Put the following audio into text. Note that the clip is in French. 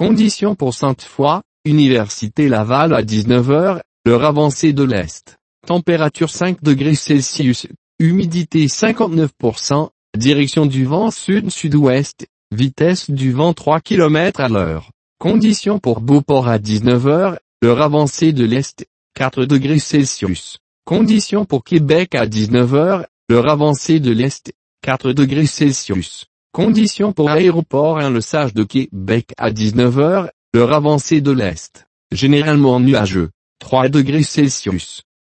Conditions pour Sainte-Foy, Université Laval à 19 h, l'heure avancée de l'Est. Température 5 degrés Celsius, humidité 59%, direction du vent sud-sud-ouest, vitesse du vent 3 km à l'heure. Conditions pour Beauport à 19 h, l'heure avancée de l'Est, 4 degrés Celsius. Conditions pour Québec à 19 h, l'heure avancée de l'Est, 4 degrés Celsius. Conditions pour Aéroport Saint-Lesage de Québec à 19 h, l'heure avancée de l'Est. Généralement nuageux, 3 degrés Celsius.